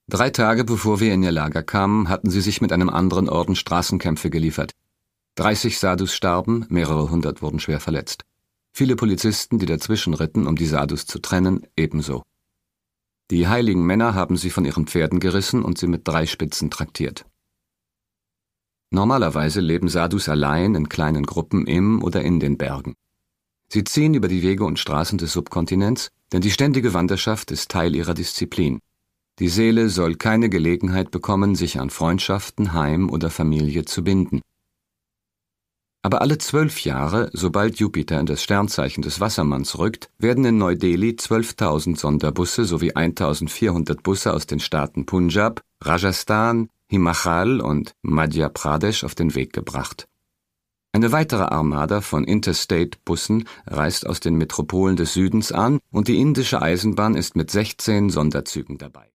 3 Tage bevor wir in ihr Lager kamen, hatten sie sich mit einem anderen Orden Straßenkämpfe geliefert. 30 Sadhus starben, mehrere hundert wurden schwer verletzt. Viele Polizisten, die dazwischen ritten, um die Sadhus zu trennen, ebenso. Die heiligen Männer haben sie von ihren Pferden gerissen und sie mit 3 Spitzen traktiert. Normalerweise leben Sadhus allein in kleinen Gruppen im oder in den Bergen. Sie ziehen über die Wege und Straßen des Subkontinents, denn die ständige Wanderschaft ist Teil ihrer Disziplin. Die Seele soll keine Gelegenheit bekommen, sich an Freundschaften, Heim oder Familie zu binden. Aber alle 12 Jahre, sobald Jupiter in das Sternzeichen des Wassermanns rückt, werden in Neu-Delhi 12.000 Sonderbusse sowie 1.400 Busse aus den Staaten Punjab, Rajasthan, Himachal und Madhya Pradesh auf den Weg gebracht. Eine weitere Armada von Interstate-Bussen reist aus den Metropolen des Südens an und die indische Eisenbahn ist mit 16 Sonderzügen dabei.